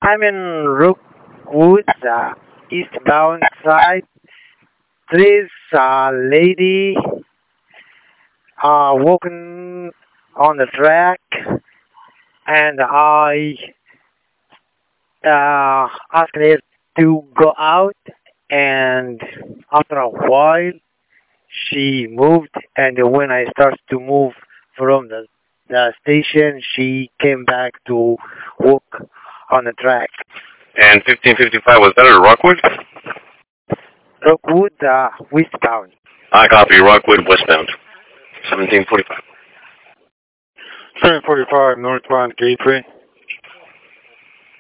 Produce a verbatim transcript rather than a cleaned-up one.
I'm in Rookwood, uh, eastbound side. There is a lady uh, walking on the track, and I uh, asked her to go out, and after a while, she moved, and when I started to move from the, the station, she came back to walk on the track. And fifteen fifty-five, was that at Rockwood? Rockwood, uh, westbound. I copy, Rockwood westbound. seventeen forty-five. seven forty-five northbound Gateway.